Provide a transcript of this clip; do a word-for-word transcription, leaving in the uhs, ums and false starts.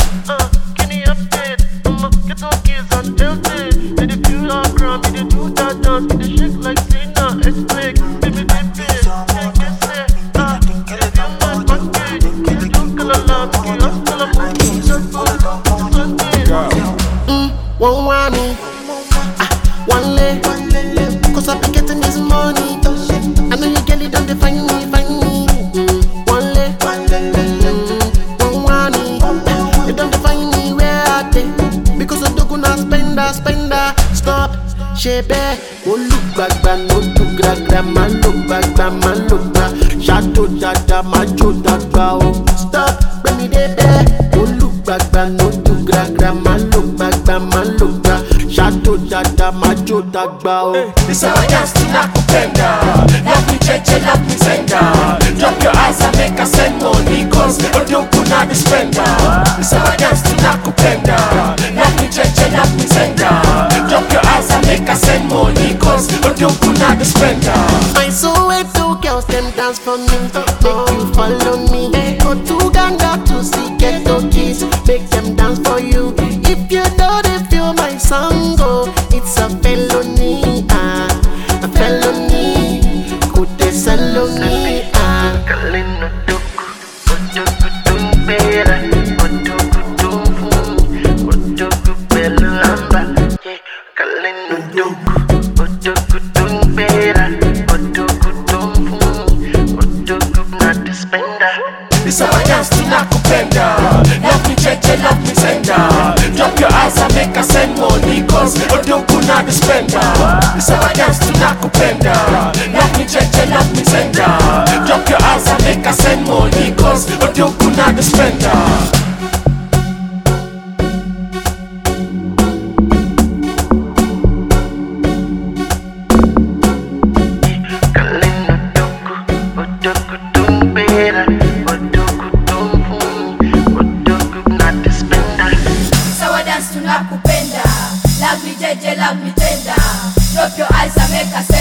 Uh, give me update. I'ma get on keys and tilted. Did the feel all crumb, did the do that dance, did the shake like Cena, earthquake. Baby, baby, can't get set. Uh, did the feel like monkey. Did the do color love, did the love color monkey. Just for Sunday. Mm, one want me. Ah, one leg. Cause I be getting this money. I know you get it, don't define me, find me. Mm, one leg. Mm, one want me. You don't define me where I take. Because I don't gonna spender, spender. Stop, shebe. Oh look back, back, no to gra gra. Man look back, back, man look back. Shadow dada, majo dada. Oh stop, bring me there, there. Oh look back, back, no to gra gra. Man look back, back, man look back. Shadow dada, majo dada. Oh. This how I dance to nakupenda. Love me cheche, love me senda. Drop your eyes and make us send money. Cause Odoku na the spender. This how I dance to nakupenda. Love me cheche, love me senda. Drop your eyes and make us send money. Cause Odoku na the spender. I saw it two girls, them dance for me. Make you follow me. Go to Ghana to see ghetto kids. Make them dance for you. If you know they feel my song, oh, it's a felony, ah, a felony. Could they saloni, ah. Kalina doku, odoku tumbera, odoku tumfu, odoku belamba. Kalina doku, odoku tumbera, odoku tumfu, odoku na dispenda. This how I dance to nakupenda. Love me cheche, love me senda. Drop your eyes and make us send money. Cause Odoku na the spender. This how I dance to nakupenda. Love me cheche, love me senda. Drop your eyes and make us send money. Cause Odoku na the spender. Nakupenda, love me jeje, love me tender. Drop your eyes and make us